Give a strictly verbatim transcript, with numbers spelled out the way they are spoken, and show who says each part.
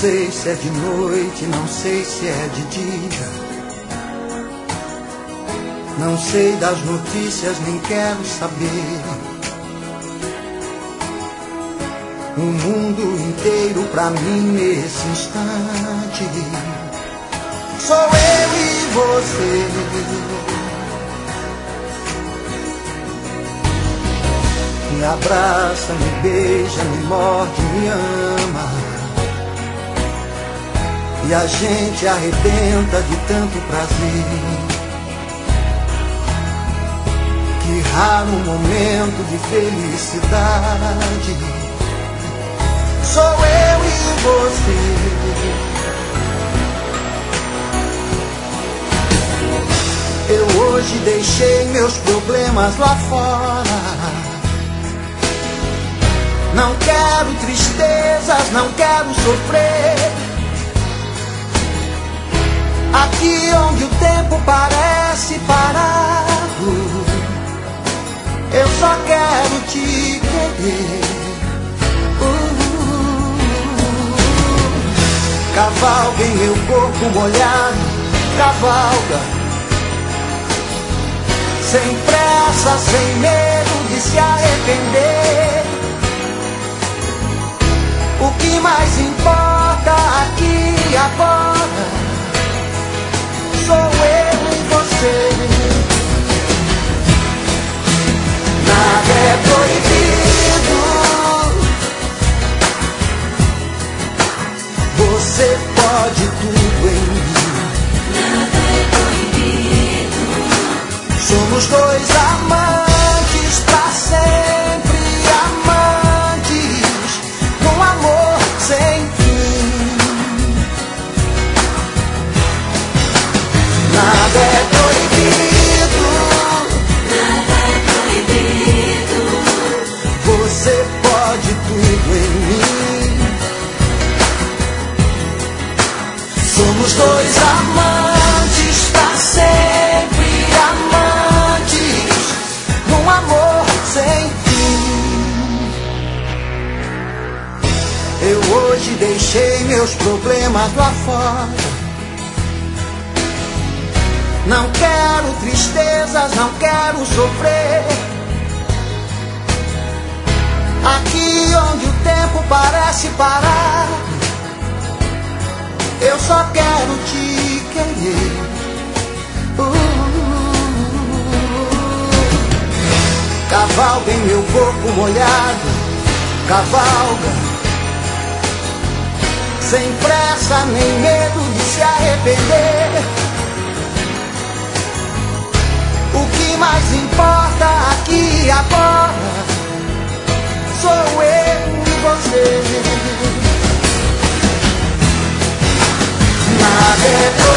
Speaker 1: sei se é de noite, não sei se é de dia. Não sei das notícias, nem quero saber. O mundo inteiro pra mim nesse instante sou eu e você. Me abraça, me beija, me morde, me ama. E a gente arrebenta de tanto prazer. Que raro momento de felicidade sou eu e você. Eu hoje deixei meus problemas lá fora. Não quero tristezas, não quero sofrer. Aqui onde o tempo parece parado, eu só quero te querer. uh, Cavalga em meu corpo molhado, cavalga sem pressa, sem medo de se arrepender. O que mais importa aqui e agora sou eu e você. Nada é proibido. Você pode tudo em mim.
Speaker 2: Nada é proibido.
Speaker 1: Somos dois amantes pra sempre, amantes num amor sem fim. Nada é proibido.
Speaker 2: Nada é proibido.
Speaker 1: Você pode tudo em mim. Somos dois amantes pra sempre, amantes num amor sem fim. Eu hoje deixei meus problemas lá fora. Não quero tristezas, não quero sofrer. Aqui onde o tempo parece parar, eu só quero te querer. uh, Cavalga em meu corpo molhado, cavalga sem pressa, nem medo de se arrepender. O que mais importa aqui e agora sou eu e você. Nada é